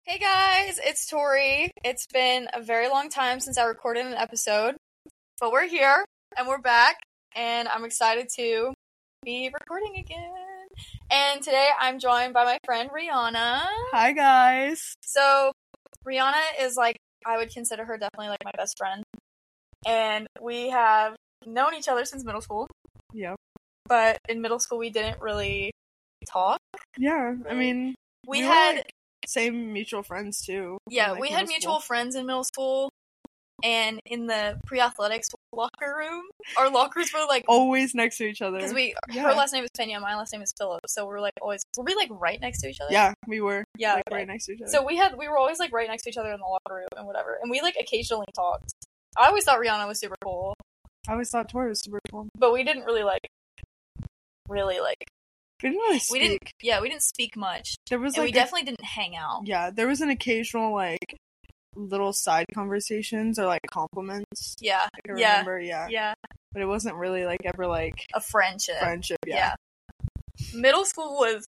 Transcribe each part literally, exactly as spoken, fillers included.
Hey guys, it's Tori. It's been a very long time since I recorded an episode, but we're here and we're back, and I'm excited to be recording again. And today I'm joined by my friend Rihanna. Hi guys. So Rihanna is like, I would consider her definitely like my best friend, and we have known each other since middle school. Yep. But in middle school we didn't really talk. Yeah, I mean, we, we had were, like, same mutual friends too. Yeah, in, like, we had mutual school. friends in middle school, and in the pre-athletics locker room, our lockers were like always next to each other. Because we, yeah. her last name is Pena, my last name is Philip, so we're like always, were we like right next to each other? Yeah, we were. Yeah, like, okay. right next to each other. So we had, we were always like right next to each other in the locker room and whatever, and we like occasionally talked. I always thought Rihanna was super cool. I always thought Tori was super cool, but we didn't really like, really like. We didn't really speak. We didn't, yeah, we didn't speak much. There was and like we definitely a, didn't hang out. Yeah, there was an occasional like little side conversations or like compliments. Yeah, I can yeah, remember, yeah, yeah. But it wasn't really like ever like a friendship. Friendship, yeah. yeah. Middle school was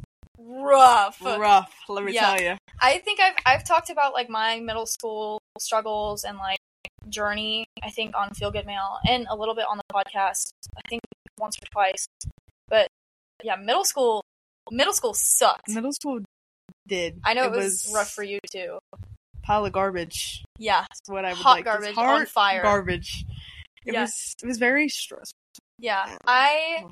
rough. Rough, let me yeah. tell you. I think I've I've talked about like my middle school struggles and like journey. I think on Feel Good Mail and a little bit on the podcast. I think once or twice. But yeah, middle school. Middle school sucked. Middle school did. I know it, it was, was rough for you too. Pile of garbage. Yeah, that's what I would hot like. garbage Hard on fire. Garbage. It yeah. was. It was very stressful. Yeah, I.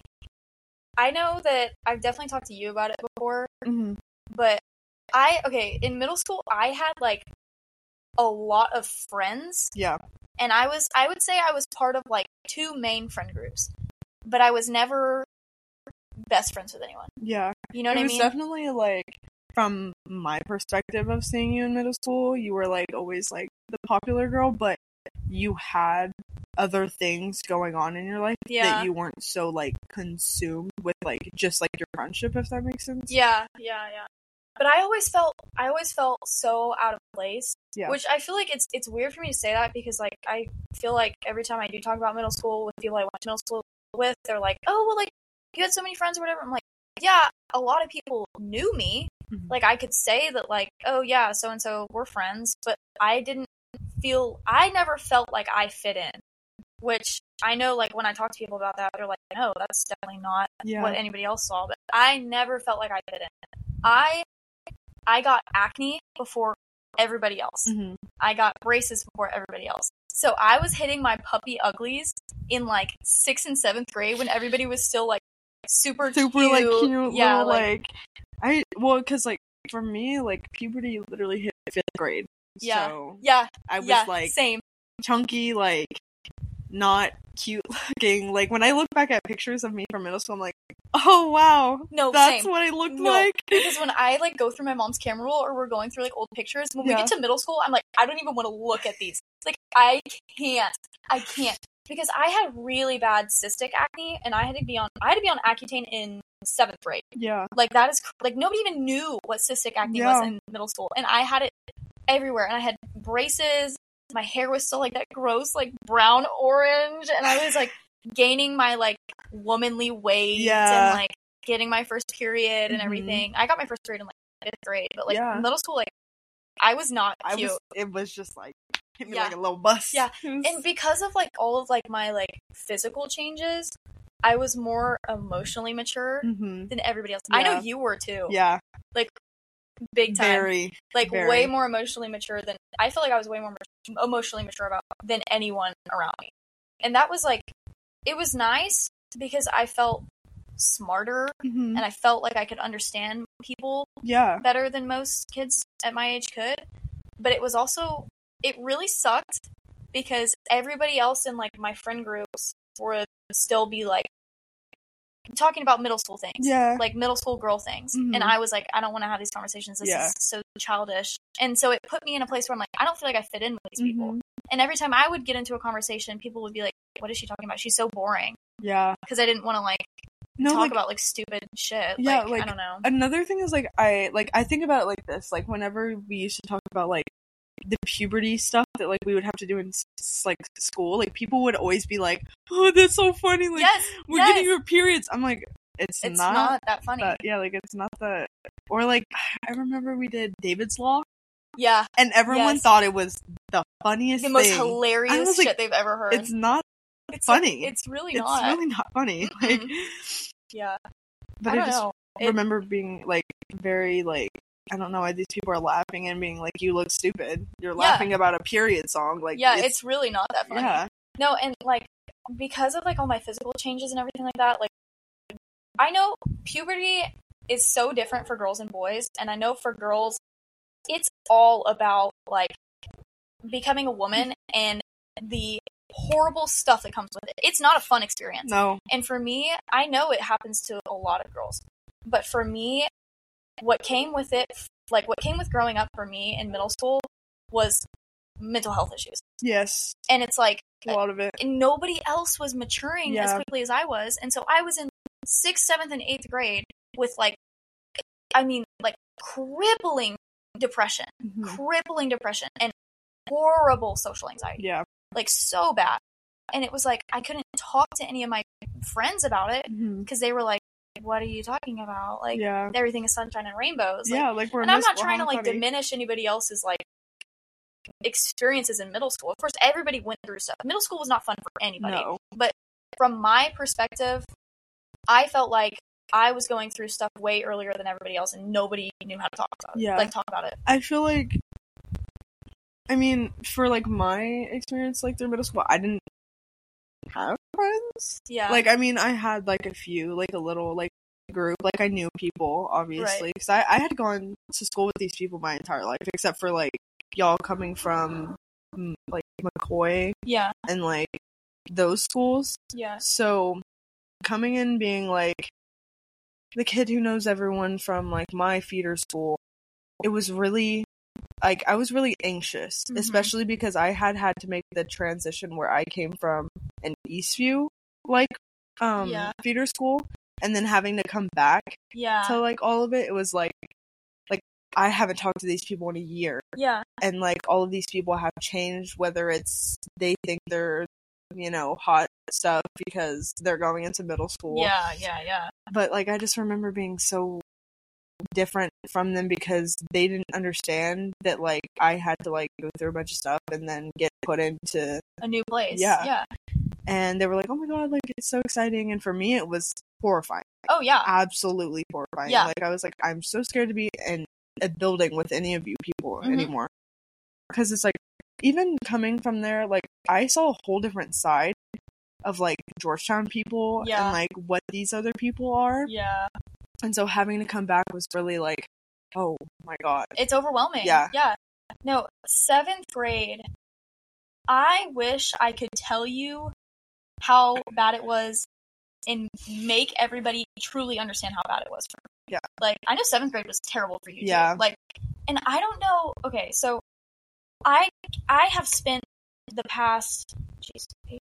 I know that I've definitely talked to you about it before, mm-hmm. but I okay in middle school I had like a lot of friends. Yeah, and I was I would say I was part of like two main friend groups, but I was never best friends with anyone. Yeah. You know what it I was mean? Definitely like from my perspective of seeing you in middle school, you were like always like the popular girl, but you had other things going on in your life yeah. that you weren't so like consumed with like just like your friendship, if that makes sense. Yeah, yeah, yeah. But I always felt I always felt so out of place. Yeah. Which I feel like it's it's weird for me to say that because like I feel like every time I do talk about middle school with people I went to middle school with, they're like, oh well, like you had so many friends or whatever. I'm like, yeah, a lot of people knew me. Mm-hmm. Like, I could say that, like, oh, yeah, so-and-so, we're friends. But I didn't feel, I never felt like I fit in. Which, I know, like, when I talk to people about that, they're like, no, that's definitely not yeah. what anybody else saw. But I never felt like I fit in. I, I got acne before everybody else. Mm-hmm. I got braces before everybody else. So I was hitting my puppy uglies in, like, sixth and seventh grade when everybody was still, like, super, super cute. like cute yeah little, like, like I well because like for me like puberty literally hit fifth grade, yeah so yeah I was yeah, like same chunky, like not cute looking. Like when I look back at pictures of me from middle school, I'm like, oh wow, no that's same. what I looked no, like. Because when I like go through my mom's camera roll or we're going through like old pictures, when yeah. we get to middle school, I'm like, I don't even want to look at these. Like I can't I can't because I had really bad cystic acne, and I had to be on I had to be on Accutane in seventh grade. Yeah, like that is like nobody even knew what cystic acne yeah. was in middle school, and I had it everywhere, and I had braces. My hair was still like that gross like brown orange, and I was like gaining my like womanly weight yeah. and like getting my first period and mm-hmm. everything. I got my first period in like fifth grade, but like yeah. middle school, like I was not cute. I was, it was just like hit me yeah. like a little bus. Yeah, was... and because of like all of like my like physical changes, I was more emotionally mature mm-hmm. than everybody else. Yeah. I know you were too. Yeah, like big time. Very, like very. way more emotionally mature than I feel like I was way more emotionally mature about than anyone around me, and that was like it was nice because I felt smarter mm-hmm. and I felt like I could understand people yeah better than most kids at my age could. But it was also it really sucked because everybody else in like my friend groups would still be like talking about middle school things, yeah, like middle school girl things, mm-hmm. and I was like, I don't want to have these conversations. This yeah. is so childish, and so it put me in a place where I'm like, I don't feel like I fit in with these mm-hmm. people. And every time I would get into a conversation, people would be like, "What is she talking about? She's so boring." Yeah, because I didn't want to like no, talk like, about like stupid shit. Yeah, like, like I don't know. Another thing is like I like I think about it like this. Like whenever we used to talk about like the puberty stuff that like we would have to do in like school, like people would always be like, "Oh, that's so funny! Like yes, we're yes. getting your periods." I'm like, it's, it's not, not that funny. That, yeah, like it's not that. Or like I remember we did David's Law. Yeah. And everyone Yes. thought it was the funniest The most thing. I hilarious was shit like, they've ever heard. It's not It's funny. Like, it's really it's not. really not funny. Like, yeah. but I, I, don't just know. It, remember being like very like I don't know why these people are laughing and being like, you look stupid. You're Yeah. laughing about a period song. Like, yeah, it's, it's really not that funny. Yeah. No, and like because of like all my physical changes and everything like that, like I know puberty is so different for girls and boys, and I know for girls it's all about like becoming a woman and the horrible stuff that comes with it. It's not a fun experience. No. And for me, I know it happens to a lot of girls. But for me, what came with it, like what came with growing up for me in middle school was mental health issues. Yes. And it's like A lot of it. and nobody else was maturing Yeah. as quickly as I was. And so I was in sixth, seventh, and eighth grade with like, I mean, like crippling depression, Mhm. crippling depression, and horrible social anxiety. Yeah. Like so bad. And it was like, I couldn't talk to any of my friends about it Mhm. because they were like, what are you talking about? Like, Yeah. everything is sunshine and rainbows. Like, Yeah, like we're in and I'm middle not school, trying how to like funny. diminish anybody else's like experiences in middle school. Of course, everybody went through stuff. Middle school was not fun for anybody. No. But from my perspective, I felt like I was going through stuff way earlier than everybody else, and nobody knew how to talk about it. Yeah. Like talk about it. I feel like, I mean, for like my experience, like through middle school, I didn't have friends. Yeah. Like, I mean, I had like a few, like a little like group. Like, I knew people, obviously, because I, I had gone to school with these people my entire life, except for like y'all coming from mm, like McCoy yeah. and like those schools. Yeah. So coming in being like the kid who knows everyone from like my feeder school, it was really like I was really anxious, Mhm. especially because I had had to make the transition where I came from an Eastview like um Yeah. feeder school, and then having to come back Yeah. to like all of it. It was like like I haven't talked to these people in a year, yeah. and like all of these people have changed, whether it's they think they're you know hot stuff because they're going into middle school. Yeah. Yeah. Yeah. But like I just remember being so different from them because they didn't understand that like I had to like go through a bunch of stuff and then get put into A new place. Yeah. Yeah. and they were like, oh my god, like it's so exciting. And for me it was horrifying. Oh yeah. Absolutely horrifying. Yeah. Like I was like, I'm so scared to be in a building with any of you people Mhm. anymore, because it's like even coming from there, like I saw a whole different side of like Georgetown people Yeah. and like what these other people are. Yeah. And so having to come back was really like, oh my god. It's overwhelming. Yeah. Yeah. No, seventh grade, I wish I could tell you how bad it was and make everybody truly understand how bad it was for me. Yeah. Like, I know seventh grade was terrible for you, Yeah. too. Like, and I don't know, okay, so I, I have spent the past, jeez, eight,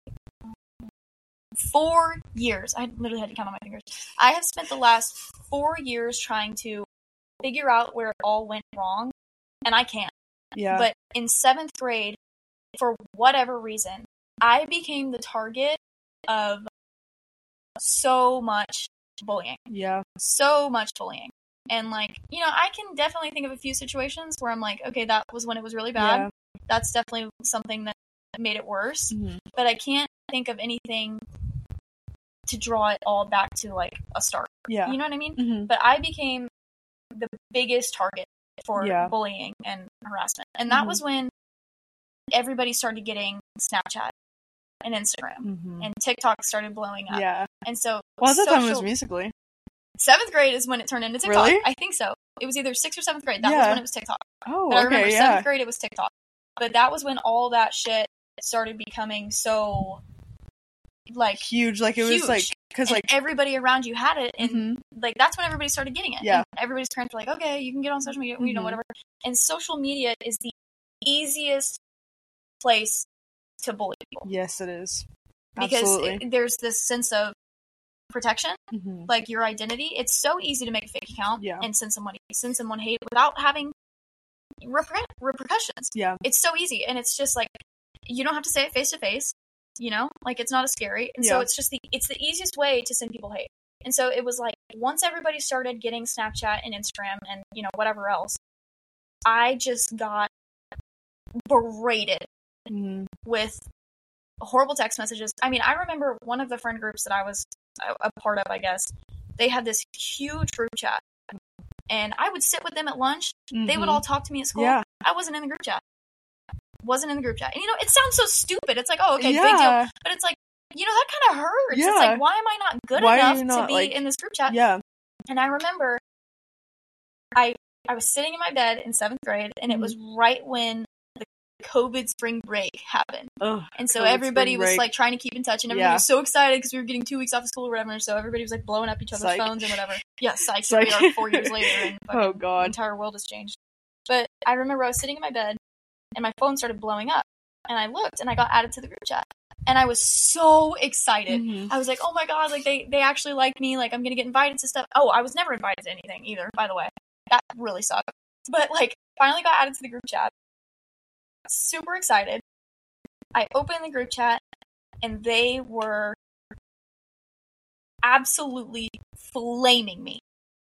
four years, I literally had to count on my fingers, I have spent the last four years trying to figure out where it all went wrong, and I can't. Yeah. But in seventh grade, for whatever reason, I became the target of so much bullying. yeah. So much bullying. And, like, you know, I can definitely think of a few situations where I'm like, okay, that was when it was really bad. Yeah. That's definitely something that made it worse. Mhm. But I can't think of anything to draw it all back to, like, a start. Yeah. You know what I mean? Mhm. But I became the biggest target for Yeah. bullying and harassment. And that Mhm. was when everybody started getting Snapchat and Instagram. Mhm. And TikTok started blowing up. Yeah. And so Well, at that time it was social- Musically. seventh grade is when it turned into TikTok. Really? I think so. It was either sixth or seventh grade. That was Yeah. when it was TikTok. Oh, But I remember okay, seventh yeah. grade it was TikTok. But that was when all that shit started becoming so like Huge. Like it was huge. like because and like everybody around you had it, and Mhm. like that's when everybody started getting it. Yeah. And everybody's parents were like, okay, you can get on social media, you know, Mhm. whatever. And social media is the easiest place to bully people yes, it is. because Absolutely. it, there's this sense of protection, Mhm. like your identity. It's so easy to make a fake account Yeah. and send someone send someone hate without having reper- repercussions. Yeah. It's so easy, and it's just like you don't have to say it face to face. You know, like it's not as scary, and so Yeah. it's just the it's the easiest way to send people hate. And so it was like once everybody started getting Snapchat and Instagram and you know whatever else, I just got berated mm-hmm. with horrible text messages. I mean, I remember one of the friend groups that I was a, a part of, I guess, they had this huge group chat. And I would sit with them at lunch. Mm-hmm. They would all talk to me at school. Yeah. I wasn't in the group chat. Wasn't in the group chat. And, you know, it sounds so stupid. It's like, oh, okay, yeah. big deal. But it's like, you know, that kind of hurts. Yeah. It's like, why am I not good why enough not, to be like, in this group chat? Yeah. And I remember I I was sitting in my bed in seventh grade, and mm-hmm. it was right when the COVID spring break happened. Ugh, and so COVID everybody was, like, trying to keep in touch, and everybody yeah. was so excited because we were getting two weeks off of school or whatever, so everybody was, like, blowing up each other's Psych. phones and whatever. Yeah, psych. Psych. We are four years later, and oh, God. the entire world has changed. But I remember I was sitting in my bed, and my phone started blowing up. And I looked, and I got added to the group chat. And I was so excited. Mm-hmm. I was like, oh my god, like, they, they actually like me. Like, I'm gonna get invited to stuff. Oh, I was never invited to anything either, by the way. That really sucked. But, like, finally got added to the group chat. Super excited. I opened the group chat, and they were absolutely flaming me.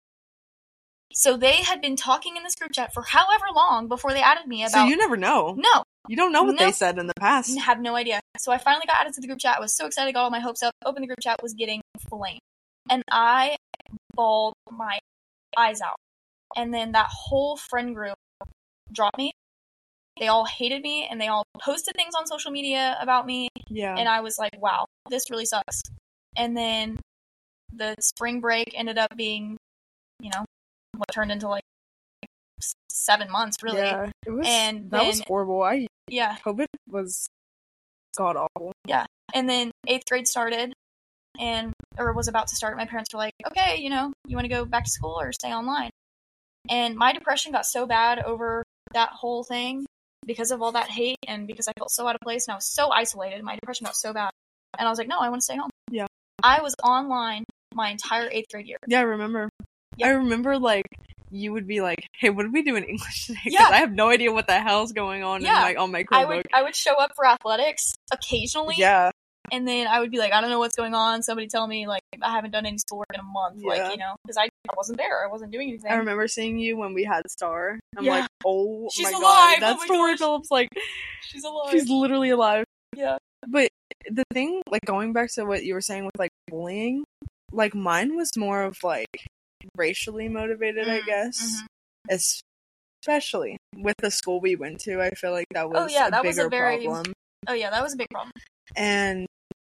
So they had been talking in this group chat for however long before they added me about... So you never know. No. You don't know what no, they said in the past. I have no idea. So I finally got added to the group chat. I was so excited, got all my hopes up. Opened the group chat, was getting flamed. And I bawled my eyes out. And then that whole friend group dropped me. They all hated me, and they all posted things on social media about me. Yeah. And I was like, wow, this really sucks. And then the spring break ended up being, you know, what turned into like seven months, really. Yeah, it was, and that then, was horrible. I yeah, COVID was god awful. Yeah, and then eighth grade started, and or was about to start. My parents were like, "Okay, you know, you want to go back to school or stay online?" And my depression got so bad over that whole thing because of all that hate, and because I felt so out of place, and I was so isolated. My depression got so bad, and I was like, "No, I want to stay home." Yeah, I was online my entire eighth grade year. Yeah, I remember. Yep. I remember, like, you would be like, hey, what did we do in English today? Because yeah. I have no idea what the hell's going on yeah. in, like, on my Chromebook. I would, I would show up for athletics occasionally. Yeah. And then I would be like, I don't know what's going on. Somebody tell me, like, I haven't done any schoolwork in a month. Yeah. Like, you know, because I, I wasn't there. I wasn't doing anything. I remember seeing you when we had Star. I'm yeah. like, oh she's my alive. god. That's oh Tori Phillips. Like, she's alive. She's literally alive. Yeah. But the thing, like, going back to what you were saying with, like, bullying, like, mine was more of, like, racially motivated, mm-hmm. I guess. Mm-hmm. Especially with the school we went to, I feel like that was oh, yeah, a that bigger was a very, problem. Oh yeah, that was a big problem. And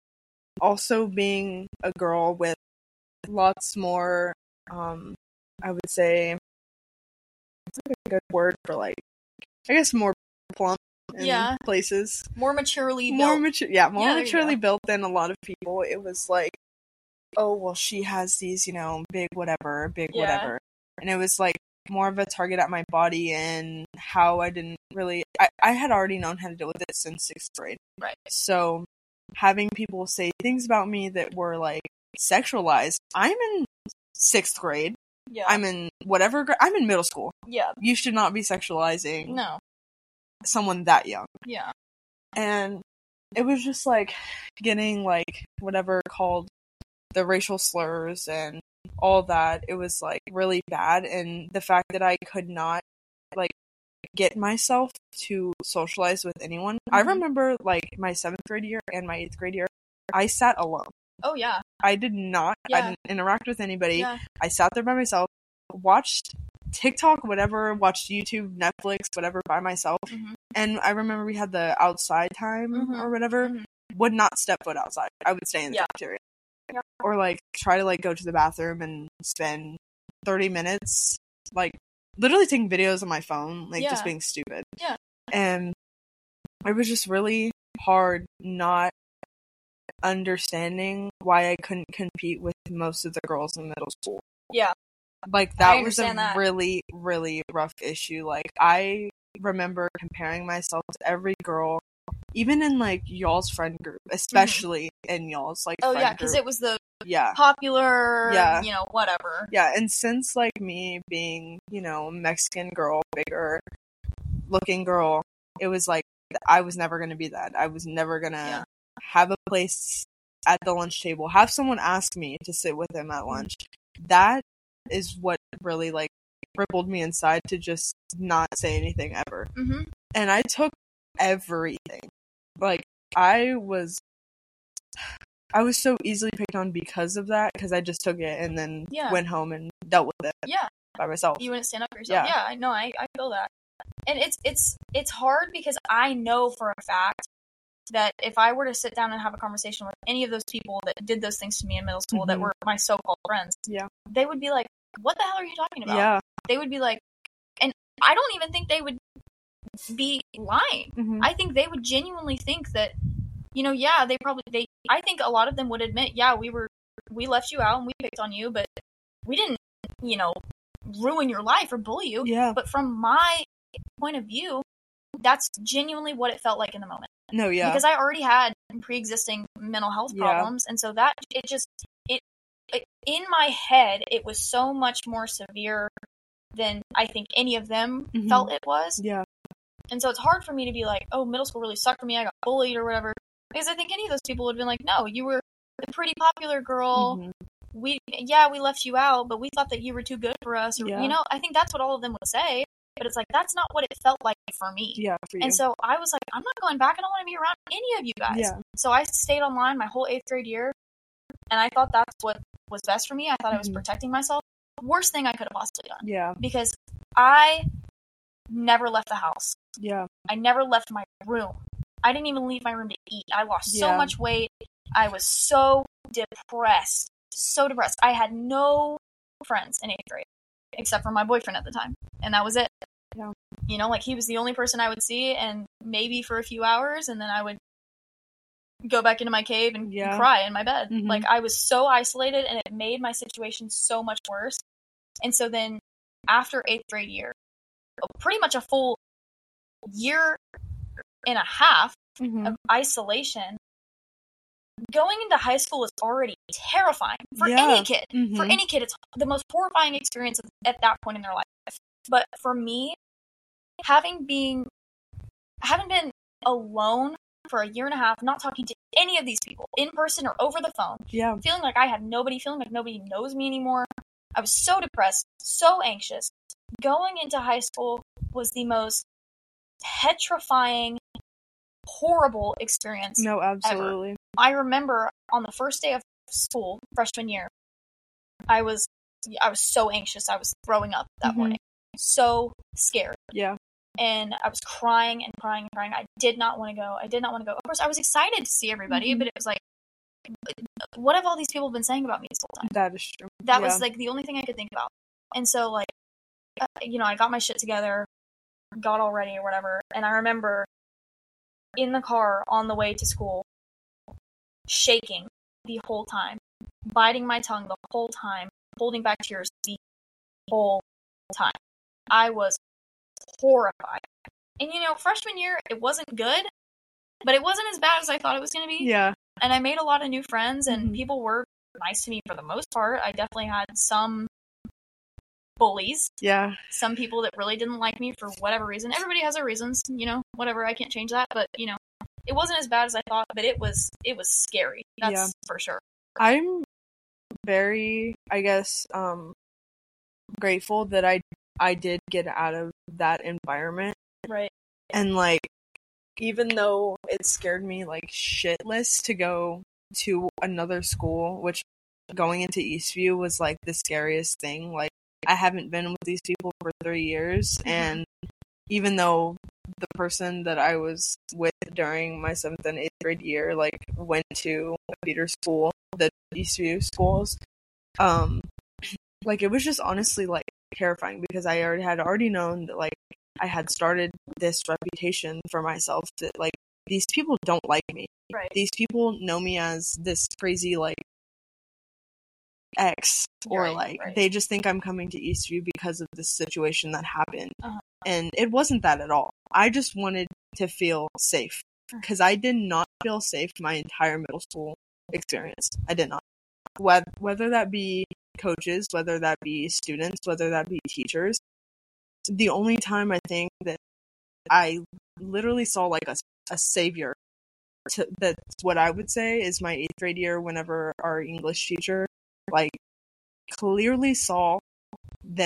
also being a girl with lots more, um, I would say, what's like a good word for, like, I guess more plump in yeah. places. More maturely more built. Mature, yeah, more yeah, maturely built than a lot of people. It was like, oh, well, she has these, you know, big whatever, big yeah. whatever. And it was like more of a target at my body and how I didn't really, I, I had already known how to deal with it since sixth grade. Right. So having people say things about me that were like sexualized, I'm in sixth grade. Yeah. I'm in whatever, gra- I'm in middle school. Yeah. You should not be sexualizing no. someone that young. Yeah. And it was just like getting like whatever called the racial slurs and all that. It was like really bad, and the fact that I could not like get myself to socialize with anyone. Mm-hmm. I remember like my seventh grade year and my eighth grade year, I sat alone. Oh yeah. I did not yeah. I didn't interact with anybody. Yeah. I sat there by myself, watched TikTok, whatever, watched YouTube, Netflix, whatever by myself. Mm-hmm. And I remember we had the outside time mm-hmm. or whatever. Mm-hmm. Would not step foot outside. I would stay in the yeah. cafeteria. Yeah. Or like try to like go to the bathroom and spend thirty minutes like literally taking videos on my phone, like yeah. just being stupid. Yeah. And it was just really hard not understanding why I couldn't compete with most of the girls in middle school. Yeah. Like that was a that. really, really rough issue. Like I remember comparing myself to every girl, even in like y'all's friend group, especially mm-hmm. in y'all's like oh friend yeah, because it was the yeah popular, yeah, you know, whatever. Yeah, and since like me being, you know, Mexican girl, bigger looking girl, it was like I was never gonna be that. I was never gonna yeah. have a place at the lunch table, have someone ask me to sit with them at lunch. That is what really like crippled me inside to just not say anything ever. Mm-hmm. And I took everything. Like, I was, I was so easily picked on because of that, because I just took it and then yeah. went home and dealt with it. Yeah. By myself. You wouldn't stand up for yourself. Yeah, yeah I know. I, I feel that. And it's it's it's hard because I know for a fact that if I were to sit down and have a conversation with any of those people that did those things to me in middle school, mm-hmm. that were my so-called friends, yeah, they would be like, what the hell are you talking about? Yeah. They would be like, and I don't even think they would be lying. Mm-hmm. I think they would genuinely think that, you know, yeah, they probably, they, I think a lot of them would admit, yeah, we were, we left you out and we picked on you, but we didn't, you know, ruin your life or bully you. Yeah. But from my point of view, that's genuinely what it felt like in the moment. No, yeah. Because I already had pre-existing mental health problems, yeah. and so that, it just, it, it, in my head, it was so much more severe than I think any of them mm-hmm. felt it was. Yeah. And so it's hard for me to be like, oh, middle school really sucked for me, I got bullied or whatever. Because I think any of those people would have been like, no, you were a pretty popular girl. Mm-hmm. We, yeah, we left you out, but we thought that you were too good for us. Or, yeah. You know, I think that's what all of them would say. But it's like, that's not what it felt like for me. Yeah, for you. And so I was like, I'm not going back. I don't want to be around any of you guys. Yeah. So I stayed online my whole eighth grade year. And I thought that's what was best for me. I thought mm-hmm. I was protecting myself. Worst thing I could have possibly done. Yeah. Because I never left the house. Yeah. I never left my room. I didn't even leave my room to eat. I lost yeah. so much weight. I was so depressed. So depressed. I had no friends in eighth grade. Except for my boyfriend at the time. And that was it. Yeah. You know, like, he was the only person I would see, and maybe for a few hours, and then I would go back into my cave and yeah. cry in my bed. Mm-hmm. Like, I was so isolated, and it made my situation so much worse. And so then, after eighth grade year, pretty much a full year and a half mm-hmm. of isolation, going into high school is already terrifying for yeah. any kid. Mm-hmm. For any kid, it's the most horrifying experience at that point in their life. But for me, having been, having been alone for a year and a half, not talking to any of these people in person or over the phone, yeah. feeling like I had nobody, feeling like nobody knows me anymore. I was so depressed, so anxious. Going into high school was the most petrifying, horrible experience. No, absolutely. Ever. I remember on the first day of school, freshman year, I was I was so anxious. I was throwing up that mm-hmm. morning. So scared. Yeah. And I was crying and crying and crying. I did not want to go. I did not want to go. Of course, I was excited to see everybody, mm-hmm. but it was like, what have all these people been saying about me this whole time? That is true. That yeah. was like the only thing I could think about. And so, like, uh, you know, I got my shit together, got all ready or whatever, and I remember in the car on the way to school, shaking the whole time, biting my tongue the whole time, holding back tears the whole time. I was horrified. And, you know, freshman year, it wasn't good, but it wasn't as bad as I thought it was going to be. Yeah. And I made a lot of new friends, and mm-hmm. people were nice to me for the most part. I definitely had some bullies. Yeah. Some people that really didn't like me for whatever reason. Everybody has their reasons, you know, whatever. I can't change that. But, you know, it wasn't as bad as I thought, but it was, it was scary. That's yeah. for sure. I'm very, I guess, um, grateful that I, I did get out of that environment. Right. And, like, even though it scared me, like, shitless to go to another school, which going into Eastview was, like, the scariest thing. Like, I haven't been with these people for three years, mm-hmm. and even though the person that I was with during my seventh and eighth grade year, like, went to a theater school, the Eastview schools, um, like, it was just honestly, like, terrifying, because I already had already known that, like, I had started this reputation for myself that, like, these people don't like me. Right. These people know me as this crazy, like, ex, or, right, like, right. they just think I'm coming to Eastview because of this situation that happened. Uh-huh. And it wasn't that at all. I just wanted to feel safe, because I did not feel safe my entire middle school experience. I did not. Whether that be coaches, whether that be students, whether that be teachers, the only time I think that I literally saw, like, a, a savior, to, that's what I would say, is my eighth grade year, whenever our English teacher, like, clearly saw that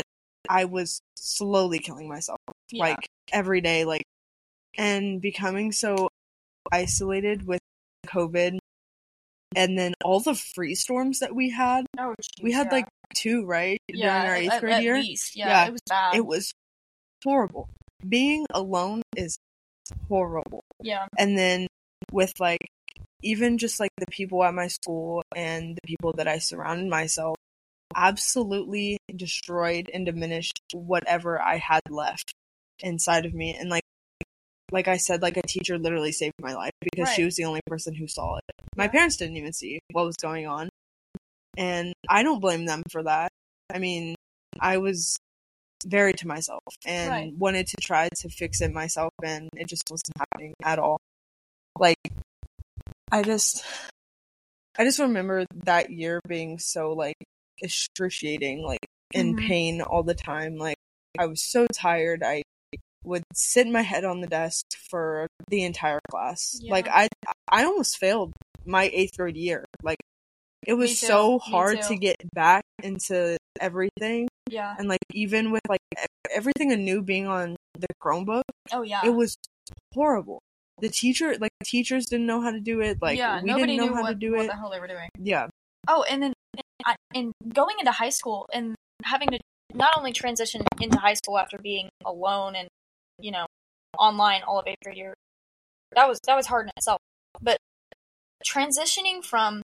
I was slowly killing myself, Yeah. like, every day, like, and becoming so isolated with COVID, and then all the free storms that we had. Oh, geez, we had, yeah. like, two, right? Yeah, during our eighth at, grade at year? least. Yeah, Yeah, it was bad. It was horrible. Being alone is horrible. Yeah. And then with, like, even just, like, the people at my school and the people that I surrounded myself absolutely destroyed and diminished whatever I had left inside of me. And, like, like I said, like, a teacher literally saved my life because Right. she was the only person who saw it. My Yeah. parents didn't even see what was going on. And I don't blame them for that. I mean, I was very to myself and Right. wanted to try to fix it myself, and it just wasn't happening at all. Like, I just, I just remember that year being so, like, excruciating, like, in Mhm. pain all the time. Like, I was so tired. I would sit my head on the desk for the entire class. Yeah. Like, I, I almost failed my eighth grade year. Like, it was Me too. so Me hard too. to get back into everything. Yeah. And, like, even with, like, everything anew being on the Chromebook, Oh, yeah. it was horrible. The teacher, like, the teachers didn't know how to do it. Like, yeah, we nobody didn't know knew how what, to do what it. the hell they were doing. Yeah. Oh, and then and, and going into high school and having to not only transition into high school after being alone and, you know, online all of eighth grade year, that was that was hard in itself. But transitioning from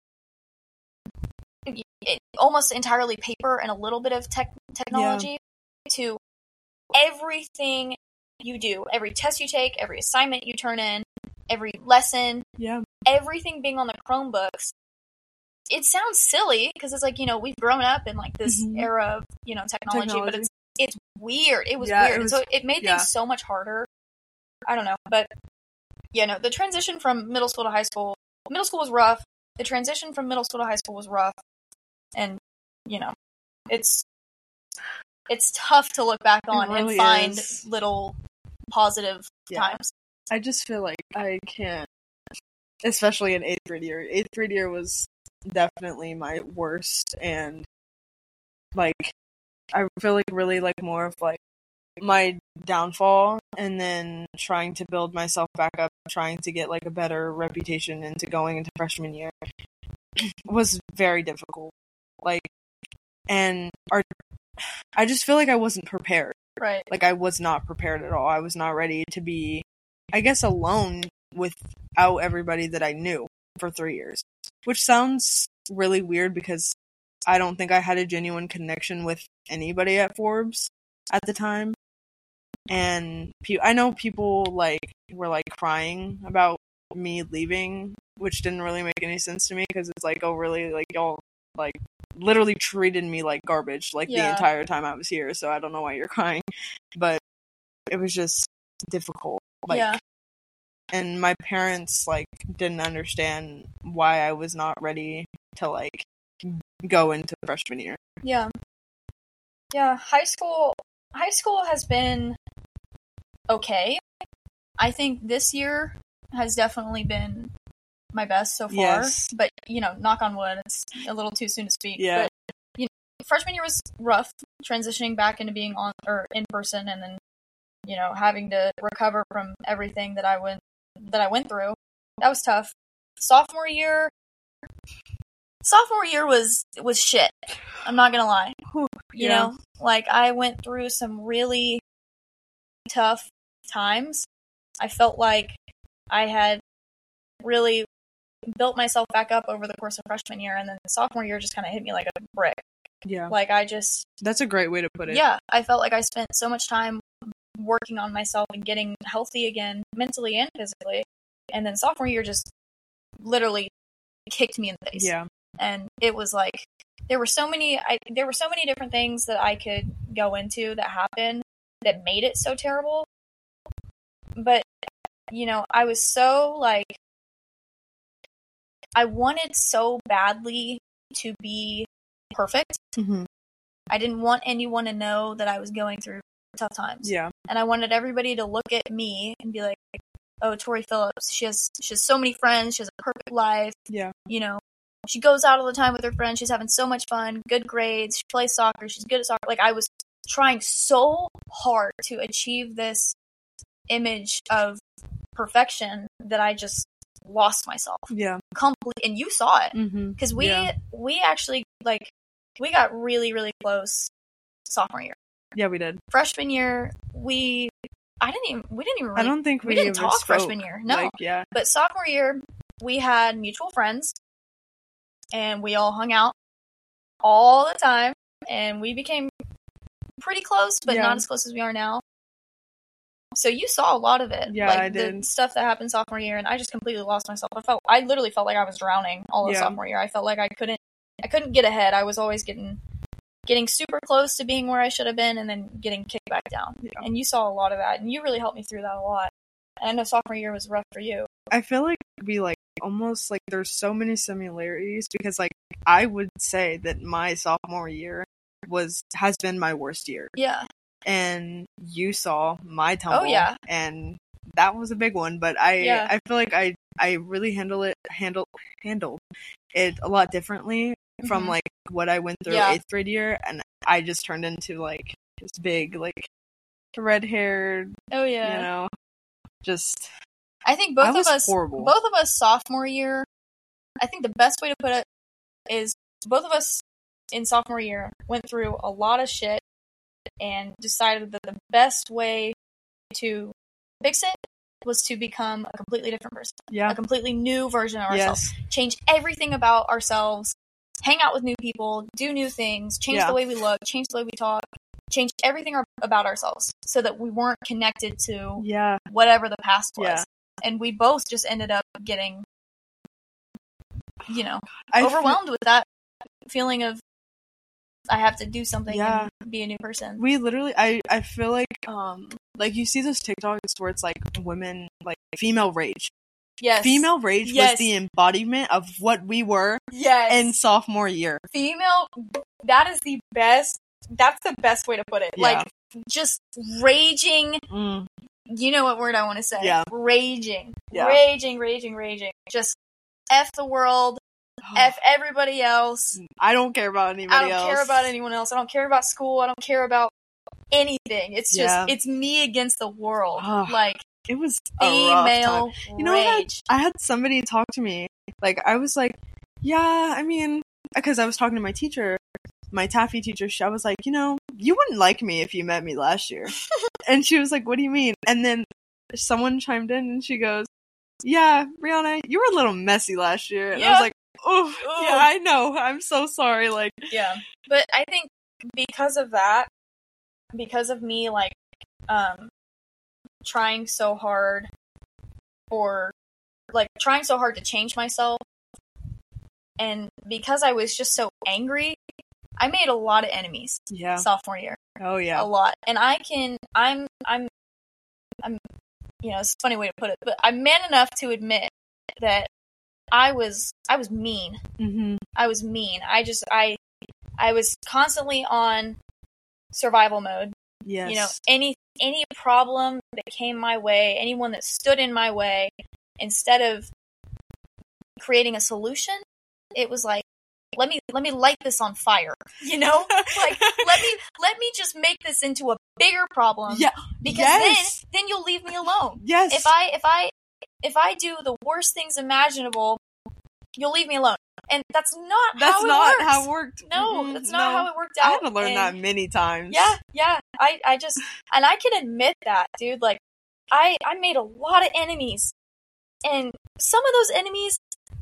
it, almost entirely paper and a little bit of tech technology to everything you do, every test you take, every assignment you turn in, every lesson, Yeah. everything being on the Chromebooks. It sounds silly because it's like, you know, we've grown up in like this Mhm. era of, you know, technology, Technology. but it's it's weird. It was Yeah, weird. it And was- so it made yeah. things so much harder. I don't know, but yeah, no, the transition from middle school to high school, middle school was rough. The transition from middle school to high school was rough. And, you know, it's it's tough to look back on really and find is. little positive Yeah. times. I just feel like I can't, especially in eighth grade year. Eighth grade year was definitely my worst, and, like, I feel like really, like, more of, like, my downfall, and then trying to build myself back up, trying to get, like, a better reputation into going into freshman year was very difficult. Like, and our, I just feel like I wasn't prepared. Right. Like, I was not prepared at all. I was not ready to be, I guess, alone without everybody that I knew for three years. Which sounds really weird because I don't think I had a genuine connection with anybody at Forbes at the time. And pe- I know people, like, were, like, crying about me leaving, which didn't really make any sense to me because it's like, oh, really? Like, y'all, like, literally treated me like garbage, like, Yeah. the entire time I was here, so I don't know why you're crying. But it was just difficult. Like, yeah. and my parents, like, didn't understand why I was not ready to, like, go into freshman year. Yeah. Yeah, high school high school has been okay. I think this year has definitely been my best so far. Yes. But, you know, knock on wood, it's a little too soon to speak. Yeah. But, you know, freshman year was rough, transitioning back into being on or in person and then, you know, having to recover from everything that I went that I went through. That was tough. Sophomore year Sophomore year was was shit. I'm not gonna lie. Whew, You yeah. know, like, I went through some really tough times. I felt like I had really built myself back up over the course of freshman year, and then sophomore year just kind of hit me like a brick. Yeah. Like, I just, That's a great way to put it. yeah, I felt like I spent so much time working on myself and getting healthy again, mentally and physically, and then sophomore year just literally kicked me in the face. Yeah. And it was like, there were so many, I, there were so many different things that I could go into that happened that made it so terrible. But, you know, I was so, like, I wanted so badly to be perfect. Mm-hmm. I didn't want anyone to know that I was going through tough times. Yeah. And I wanted everybody to look at me and be like, oh, Tori Phillips, she has, she has so many friends, she has a perfect life. Yeah. You know, she goes out all the time with her friends, she's having so much fun, good grades, she plays soccer, she's good at soccer. Like, I was trying so hard to achieve this image of perfection that I just lost myself. Yeah. Complete, and you saw it. Mm-hmm. Because we, yeah. we actually, like, we got really, really close sophomore year. Yeah, we did. Freshman year, we, I didn't even, we didn't even really, I don't think we, we didn't ever talk spoke. freshman year. No. Like, yeah. But sophomore year, we had mutual friends, and we all hung out all the time, and we became pretty close, but yeah. not as close as we are now. So you saw a lot of it. Yeah, like, I did. The stuff that happened sophomore year, and I just completely lost myself. I felt, I literally felt like I was drowning all of yeah. sophomore year. I felt like I couldn't, I couldn't get ahead. I was always getting, getting super close to being where I should have been, and then getting kicked back down. Yeah. And you saw a lot of that, and you really helped me through that a lot. And I know sophomore year was rough for you. I feel like we, like, almost, like, there's so many similarities, because, like, I would say that my sophomore year was, has been my worst year. Yeah. And you saw my tumble. Oh, yeah. And that was a big one, but I, yeah. I feel like I, I really handle it, handle, handled it a lot differently mm-hmm. from, like, what I went through yeah. eighth grade year, and I just turned into, like, this big, like, red-haired, oh, yeah. you know, just... I think both I of us, horrible. both of us sophomore year, I think the best way to put it is both of us in sophomore year went through a lot of shit and decided that the best way to fix it was to become a completely different person. Yeah. A completely new version of ourselves. Yes. Change everything about ourselves, hang out with new people, do new things, change yeah. the way we look, change the way we talk, change everything about ourselves so that we weren't connected to yeah. whatever the past was. Yeah. And we both just ended up getting, you know, I overwhelmed with that feeling of, I have to do something yeah. and be a new person. We literally, I, I feel like, um, like you see those TikToks where it's like women, like female rage. Yes. Female rage yes. was the embodiment of what we were yes. in sophomore year. Female, that is the best, that's the best way to put it. Yeah. Like, just raging. Mm. You know what word I want to say. Yeah. Raging. Yeah. Raging, raging, raging. Just F the world. F everybody else. I don't care about anybody else. I don't else. care about anyone else. I don't care about school. I don't care about anything. It's just, yeah. it's me against the world. Oh, like, it was female you know, rage. I had, I had somebody talk to me. Like, I was like, yeah, I mean, because I was talking to my teacher, my Taffy teacher. I was like, you know, you wouldn't like me if you met me last year. And she was like, what do you mean? And then someone chimed in and she goes, yeah, Brianna, you were a little messy last year. And yeah. I was like, oh, yeah, I know. I'm so sorry. Like, yeah. But I think because of that, because of me, like, um, trying so hard or, like, trying so hard to change myself, and because I was just so angry, I made a lot of enemies. Yeah. Sophomore year. Oh, yeah. A lot. And I can, I'm, I'm, I'm, you know, it's a funny way to put it, but I'm man enough to admit that I was, I was mean. Mm-hmm. I was mean. I just, I, I was constantly on survival mode. Yes. You know, any, any problem that came my way, anyone that stood in my way, instead of creating a solution, it was like, let me, let me light this on fire, you know? Like, let me, let me just make this into a bigger problem. Yeah. Because yes. then, then you'll leave me alone. Yes. If I, if I, if I do the worst things imaginable, you'll leave me alone. And that's not that's how it not works. how it worked. No, mm-hmm. that's not no. how it worked out. I had to learn and that many times. Yeah, yeah. I, I just, and I can admit that, dude. Like, I, I made a lot of enemies. And some of those enemies,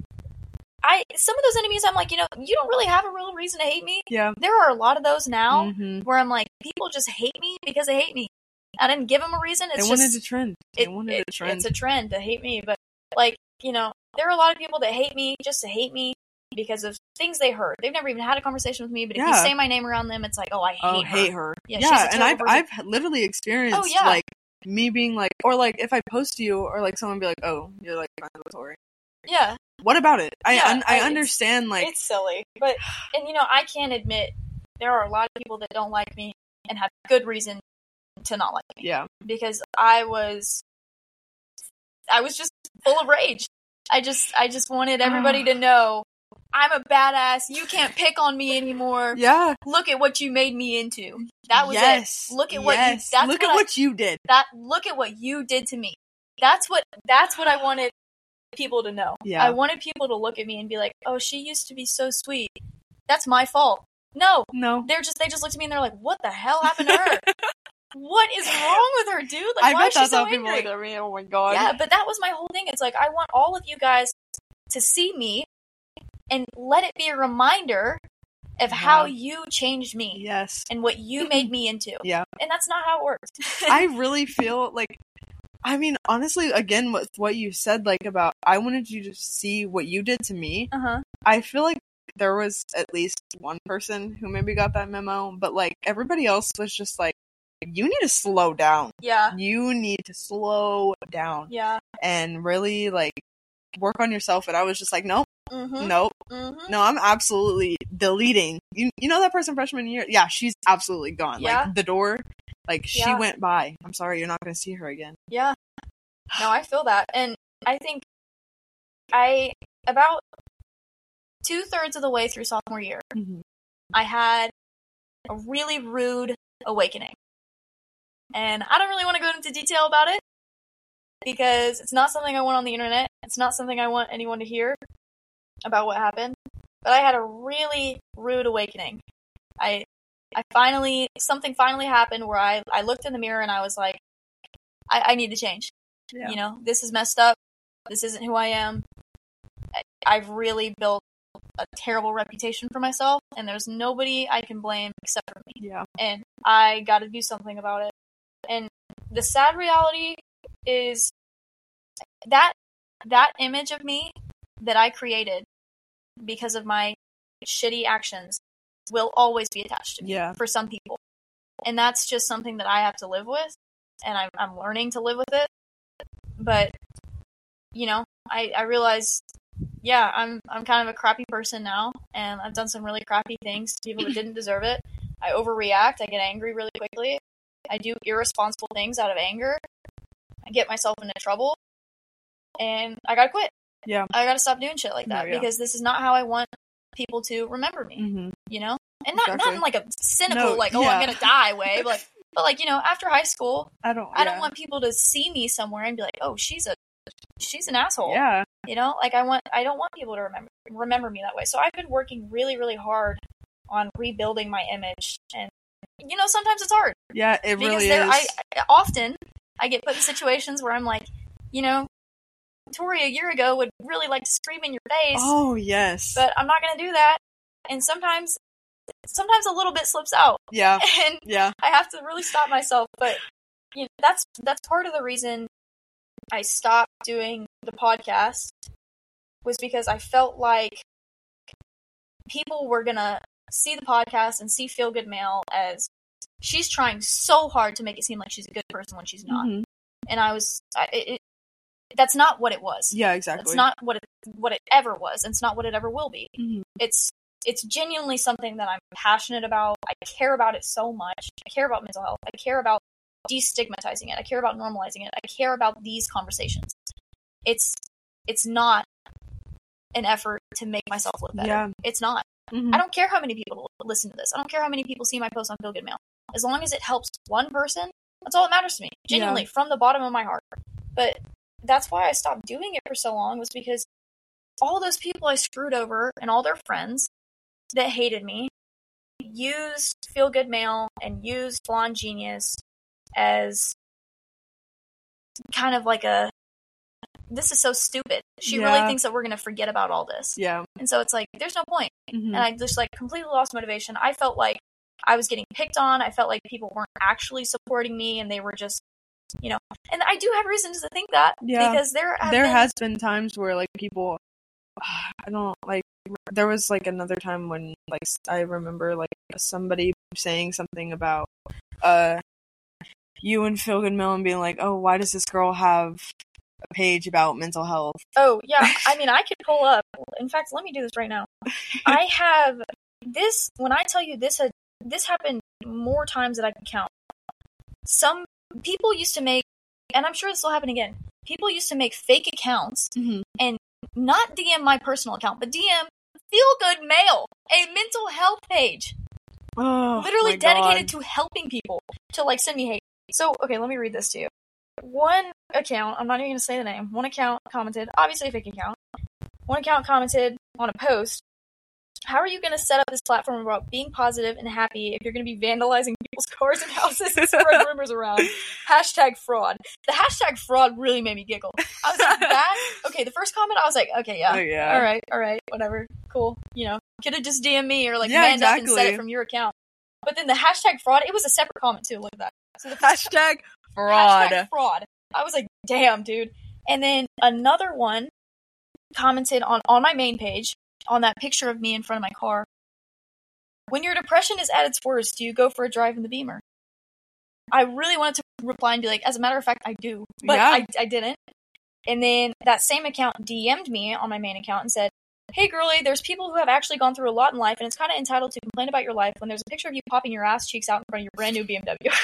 I, some of those enemies, I'm like, you know, you don't really have a real reason to hate me. Yeah. There are a lot of those now mm-hmm. where I'm like, people just hate me because they hate me. I didn't give them a reason. It's they just, wanted a trend. They it, wanted it, a trend. It's a trend to hate me. But, like, you know, there are a lot of people that hate me just to hate me because of things they heard. They've never even had a conversation with me, but if yeah. you say my name around them, it's like, oh, I hate oh, her. hate her. Yeah, yeah she's a and I've person. I've literally experienced oh, yeah. like me being like, or like if I post you, or like someone be like, oh, you're like friends with Tori. Yeah. What about it? I yeah, un- I, I understand. Like, it's silly, but and you know I can admit there are a lot of people that don't like me and have good reason to not like me. Yeah. Because I was, I was just full of rage. I just I just wanted everybody to know I'm a badass. You can't pick on me anymore. Yeah. Look at what you made me into. That was yes. it. Look at yes. what you. That's look what at I, what you did. That look at what you did to me. That's what. That's what I wanted people to know. Yeah. I wanted people to look at me and be like, "Oh, she used to be so sweet. That's my fault." No. No. They're just. They just looked at me and they're like, "What the hell happened to her? What is wrong with her, dude? Like, I why bet is she that's so how angry?" people look at me. Oh my god. Yeah, but that was my whole thing. It's like I want all of you guys to see me and let it be a reminder of Yeah. how you changed me. Yes. And what you made me into. Yeah. And that's not how it works. I really feel like, I mean, honestly, again, with what you said, like, about, I wanted you to see what you did to me. Uh-huh. I feel like there was at least one person who maybe got that memo, but, like, everybody else was just like, you need to slow down. Yeah. You need to slow down. Yeah. And really, like, work on yourself. And I was just like, nope. Mm-hmm. Nope. Mm-hmm. No, I'm absolutely deleting. You, you know that person freshman year? Yeah, she's absolutely gone. Yeah. Like, the door, like, she Yeah. went by. I'm sorry, you're not going to see her again. Yeah. No, I feel that. And I think I, about two-thirds of the way through sophomore year, Mm-hmm. I had a really rude awakening. And I don't really want to go into detail about it because it's not something I want on the internet. It's not something I want anyone to hear about what happened. But I had a really rude awakening. I I finally, something finally happened where I, I looked in the mirror and I was like, I, I need to change. Yeah. You know, this is messed up. This isn't who I am. I, I've really built a terrible reputation for myself, and there's nobody I can blame except for me. Yeah. And I gotta do something about it. And the sad reality is that that image of me that I created because of my shitty actions will always be attached to me Yeah. for some people. And that's just something that I have to live with, and I'm, I'm learning to live with it. But, you know, I, I realize, yeah, I'm I'm kind of a crappy person now, and I've done some really crappy things to people that didn't deserve it. I overreact. I get angry really quickly. I do irresponsible things out of anger. I get myself into trouble, and I gotta quit. Yeah. I gotta stop doing shit like that No, yeah. because this is not how I want people to remember me. Mm-hmm. You know, and not Exactly. not in like a cynical, No, like, oh, yeah. I'm gonna die way, but like, but like, you know, after high school, I don't. I don't yeah. want people to see me somewhere and be like, oh, she's a she's an asshole. Yeah. You know, like I want I don't want people to remember remember me that way. So I've been working really, really hard on rebuilding my image, and you know, sometimes it's hard Yeah. It because really there is. I, I often I get put in situations where I'm like, you know, Tori a year ago would really like to scream in your face, Oh yes. but I'm not gonna do that. And sometimes sometimes a little bit slips out, yeah. and Yeah. I have to really stop myself. But you know, that's that's part of the reason I stopped doing the podcast was because I felt like people were gonna see the podcast and see Feel Good Mail as she's trying so hard to make it seem like she's a good person when she's not. Mm-hmm. And I was, I, it, it, that's not what it was. Yeah. Exactly. It's not what it what it ever was. It's not what it ever will be. Mm-hmm. It's it's genuinely something that I'm passionate about. I care about it so much. I care about mental health. I care about destigmatizing it. I care about normalizing it. I care about these conversations. It's it's not an effort to make myself look better. Yeah. It's not. Mm-hmm. I don't care how many people listen to this. I don't care how many people see my post on Feel Good Mail. As long as it helps one person, that's all that matters to me. Genuinely, Yeah. from the bottom of my heart. But that's why I stopped doing it for so long, was because all those people I screwed over and all their friends that hated me used Feel Good Mail and used Blonde Genius as kind of like a, this is so stupid. She Yeah. really thinks that we're going to forget about all this. Yeah. And so it's like, there's no point. Mm-hmm. And I just like completely lost motivation. I felt like I was getting picked on. I felt like people weren't actually supporting me, and they were just, you know, and I do have reasons to think that. Yeah. Because there have there been, has been times where like people, I don't like. There was like another time when like I remember like somebody saying something about uh you and Feel Good Mail and being like, oh, why does this girl have a page about mental health? Oh, yeah. I mean, I could pull up. In fact, let me do this right now. I have this, when I tell you this had, this happened more times than I can count. Some people used to make, and I'm sure this will happen again, people used to make fake accounts Mm-hmm. and not D M my personal account, but D M Feel Good Mail, a mental health page. Oh, literally my dedicated God. to helping people to, like, send me hate. So, okay, let me read this to you. One account, I'm not even going to say the name, one account commented, obviously a fake account, one account commented on a post, how are you going to set up this platform about being positive and happy if you're going to be vandalizing people's cars and houses and spread rumors around? Hashtag fraud. The hashtag fraud really made me giggle. I was like, that? Okay, the first comment, I was like, okay, yeah. Oh, yeah. Alright, alright, whatever. Cool. You know, could have just D M'd me or, like, Yeah, manned exactly. up and said it from your account. But then the hashtag fraud, it was a separate comment, too. Look at that. So the Hashtag fraud. Hashtag fraud. I was like, damn, dude. And then another one commented on, on my main page, on that picture of me in front of my car. When your depression is at its worst, do you go for a drive in the Beamer? I really wanted to reply and be like, as a matter of fact, I do. But Yeah. I, I didn't. And then that same account D M'd me on my main account and said, hey, girly, there's people who have actually gone through a lot in life, and it's kind of entitled to complain about your life when there's a picture of you popping your ass cheeks out in front of your brand new B M W.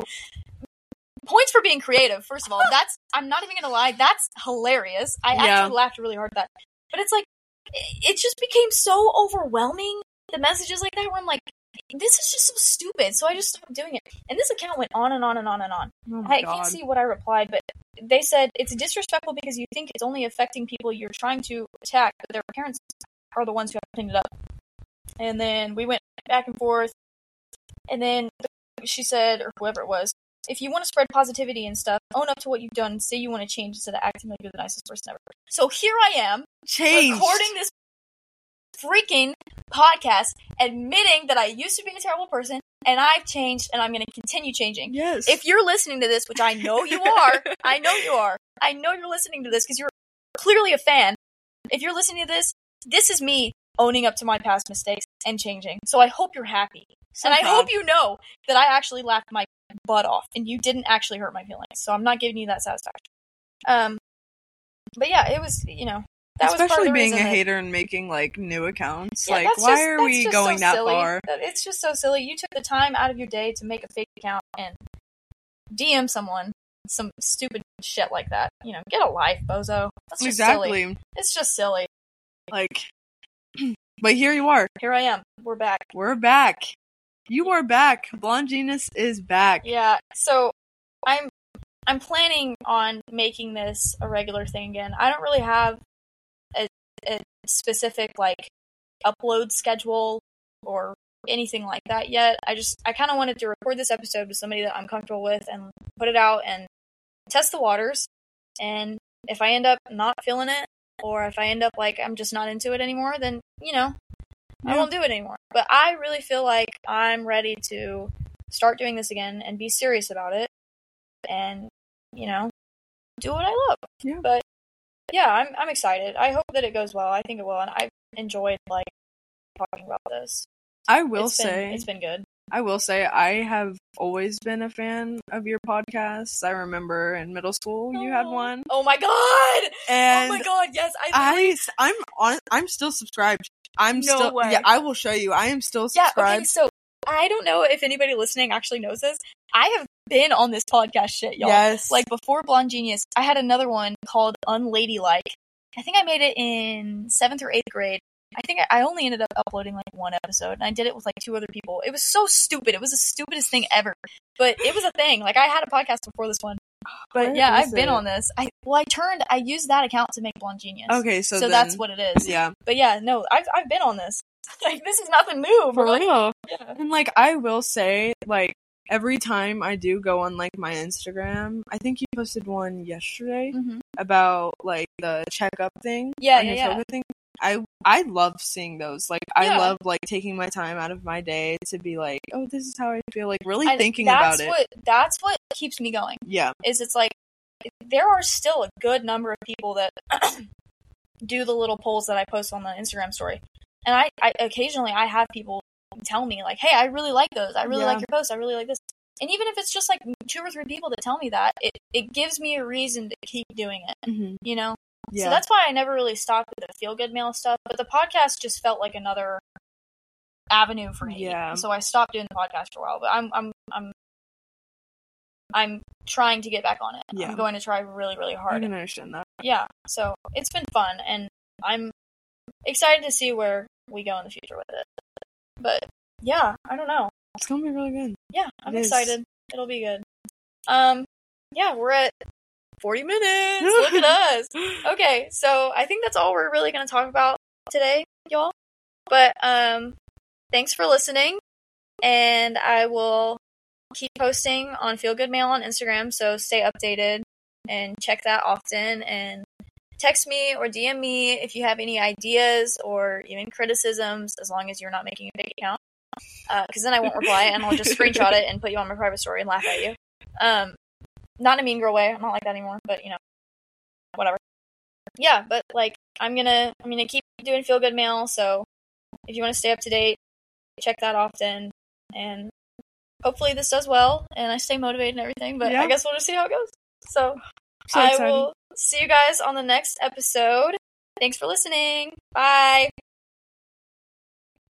Points for being creative, first of all. That's, I'm not even gonna lie, that's hilarious. I Yeah. actually laughed really hard at that. But it's like, it just became so overwhelming, the messages like that, where I'm like, this is just so stupid, so I just stopped doing it. And this account went on and on and on and on. Oh my I God. can't see what I replied, but they said, it's disrespectful because you think it's only affecting people you're trying to attack, but their parents are the ones who have cleaned it up. And then we went back and forth, and then she said, or whoever it was, if you want to spread positivity and stuff, own up to what you've done and say you want to change instead of acting like you're the nicest person ever. So here I am, Changed. recording this freaking podcast, admitting that I used to be a terrible person, and I've changed, and I'm going to continue changing. Yes. If you're listening to this, which I know you are, I know you are, I know you're listening to this because you're clearly a fan. If you're listening to this, this is me owning up to my past mistakes and changing. So I hope you're happy. So and I proud. hope you know that I actually laughed my butt off, and you didn't actually hurt my feelings. So I'm not giving you that satisfaction. Um, but yeah, it was, you know, that was part of Especially the being a reason that- hater and making, like, new accounts. Yeah, like, that's why just- are that's we just going so that silly. far? That- It's just so silly. You took the time out of your day to make a fake account and D M someone some stupid shit like that. You know, get a life, bozo. That's just Exactly. silly. It's just silly. Like, but here you are. Here I am. We're back. We're back. You are back. Blonde Genius is back. Yeah, so I'm I'm planning on making this a regular thing again. I don't really have a, a specific, like, upload schedule or anything like that yet. I just, I kind of wanted to record this episode with somebody that I'm comfortable with and put it out and test the waters. And if I end up not feeling it, or if I end up like I'm just not into it anymore, then, you know, I Yeah. won't do it anymore. But I really feel like I'm ready to start doing this again and be serious about it and, you know, do what I love. Yeah. But yeah, I'm I'm excited. I hope that it goes well. I think it will, and I've enjoyed, like, talking about this. I will It's been- say, it's been good. I will say, I have always been a fan of your podcasts. I remember in middle school you had Oh. one, Oh my god! and oh my god, yes, I I, I'm on, I'm still subscribed. I'm No still, way. yeah, I will show you. I am still Yeah, subscribed. okay, so I don't know if anybody listening actually knows this. I have been on this podcast shit, y'all. Yes. Like, before Blonde Genius, I had another one called Unladylike. I think I made it in seventh or eighth grade. I think I, I only ended up uploading, like, one episode, and I did it with, like, two other people. It was so stupid. It was the stupidest thing ever. But it was a thing. Like, I had a podcast before this one. But, Where yeah, is I've been it? on this. I Well, I turned, I used that account to make Blonde Genius. Okay, so So then, that's what it is. Yeah. But yeah, no, I've I've been on this. Like, this is nothing new, For bro. real. Yeah. And, like, I will say, like, every time I do go on, like, my Instagram, I think you posted one yesterday Mm-hmm. about, like, the checkup thing. Yeah, on yeah, your yeah. yoga thing. I I love seeing those. Like, I Yeah. love, like, taking my time out of my day to be like, oh, this is how I feel. Like, really I- thinking that's about it. What, that's what keeps me going. Yeah. Is it's like, there are still a good number of people that do the little polls that I post on the Instagram story. And I, I occasionally I have people tell me, like, hey, I really like those. I really Yeah. like your posts. I really like this. And even if it's just like two or three people that tell me that, it, it gives me a reason to keep doing it, Mm-hmm. you know? Yeah. So that's why I never really stopped with the feel good mail stuff. But the podcast just felt like another avenue for me. Yeah. So I stopped doing the podcast for a while. But I'm I'm I'm I'm trying to get back on it. Yeah. I'm going to try really, really I hard. can understand that. Yeah. So it's been fun, and I'm excited to see where we go in the future with it. But yeah, I don't know. It's gonna be really good. Yeah, I'm It excited. is. It'll be good. Um, yeah, we're at forty minutes. Look at us. Okay, so I think that's all we're really going to talk about today, y'all. But um, thanks for listening, and I will keep posting on Feel Good Mail on Instagram, so stay updated and check that often, and text me or D M me if you have any ideas or even criticisms, as long as you're not making a fake account. Because uh, then I won't reply, and I'll just screenshot it and put you on my private story and laugh at you. Um, not in a mean girl way. I'm not like that anymore, but, you know, whatever. Yeah, but, like, I'm gonna, I'm gonna keep doing Feel Good Mail, so if you want to stay up to date, check that often, and hopefully this does well, and I stay motivated and everything, but yeah. I guess we'll just see how it goes. So, so I excited. will see you guys on the next episode. Thanks for listening. Bye!